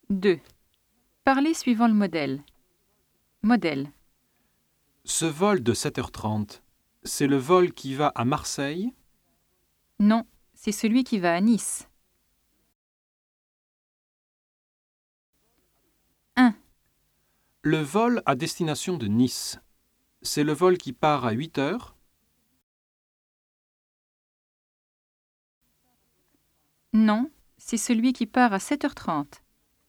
2. Parlez suivant le modèle. Modèle. Ce vol de 7h30, c'est le vol qui va à Marseille? Non, c'est celui qui va à Nice. 1. Le vol à destination de Nice, c'est le vol qui part à 8h? Non, c'est celui qui part à 7h30.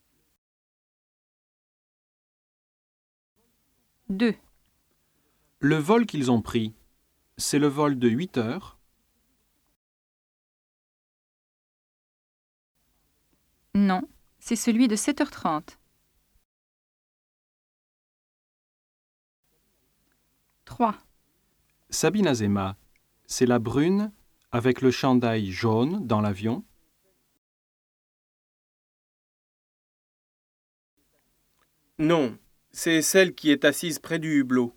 2. Le vol qu'ils ont pris, c'est le vol de 8h? Non, c'est celui de 7h30. 3. Sabine Azéma, c'est la brune avec le chandail jaune dans l'avion? Non, c'est celle qui est assise près du hublot.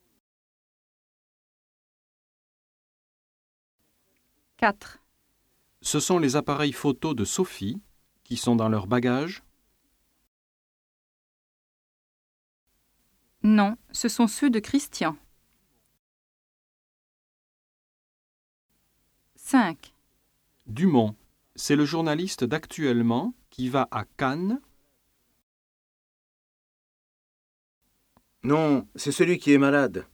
4. Ce sont les appareils photo de Sophie qui sont dans leur bagage? Non, ce sont ceux de Christian. 5. Dumont, c'est le journaliste d'Actuellement qui va à Cannes? Non, c'est celui qui est malade.